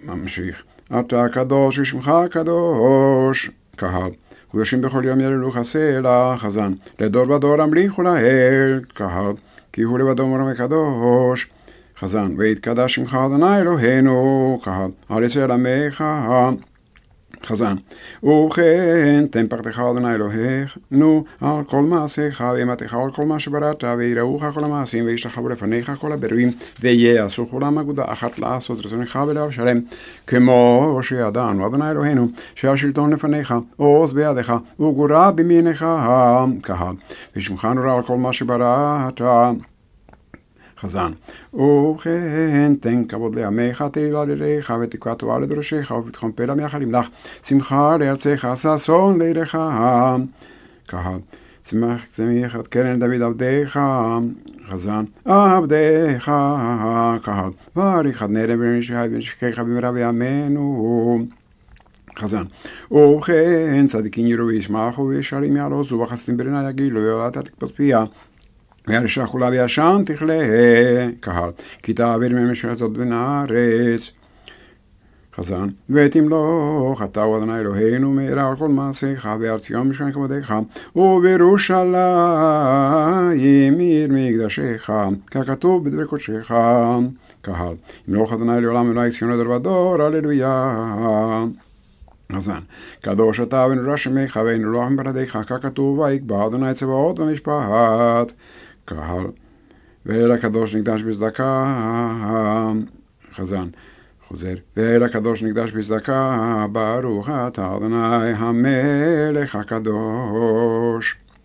ממשיך. אתה קדוש ושמך קדוש. קהל. ויושבים בכל יום יעללוך הסלע. חזן. לדור ודור המליכו לאל. קהל. כי הוא לבדו מורם וקדוש. חזן. ויתקדש שמך אדוני אלוהינו. קהל. על ישראל עמך. חזן. ובכן תן פרתך אדוני אלוהינו על כל מעשיך ואימתך על כל מה שבראת ויראוך כל המעשים וישתחוו לפניך כל הברואים ויעשו כולם אגודה אחת לעשות רצונך ולאהוב שלם כמו שידענו אדוני אלוהינו שהשלטון לפניך עוז בידך וגבורה בימינך. קהל. ושמך נורא על כל מה שבראת. חזן. ובכן תן כבוד לעמך תהילה לידיך ותקווה טובה לדרשך וביטחון פלע מייחלים לך שמחה לארצך ששון לידיך. קהל. צמיח את קרן דוד עבדיך. חזן. עבדיך. קהל. בריך עד נרם ונשי ונשכיך במהרה בימינו. חזן. ובכן צדיקים יראו וישמחו וישרים יעלוזו וחסדים ברנה יגילו ואתה תקפוץ פיה וירשע כולה וישן תכלה. קהל. כי תעביר ממשלה זאת בין הארץ. חזן. ותמלוך אתה הוא אדוני אלוהינו מהרה על כל מעשיך וארץ ציון משכן כבודך ובירושלים עיר מקדשך ככתוב בדברי קודשך. קהל. ימלוך אדוני לעולם אלוהי ציון לדור ודור. הללויה. חזן. קדוש אתה ונורא שמך ונלוח מבלעדיך ככתוב ויקבע אדוני צבאות במשפט. קהל. ואל הקדוש נקדש בצדקה. חזן. חוזר. ואל הקדוש נקדש בצדקה ברוך אתה אדוני המלך הקדוש.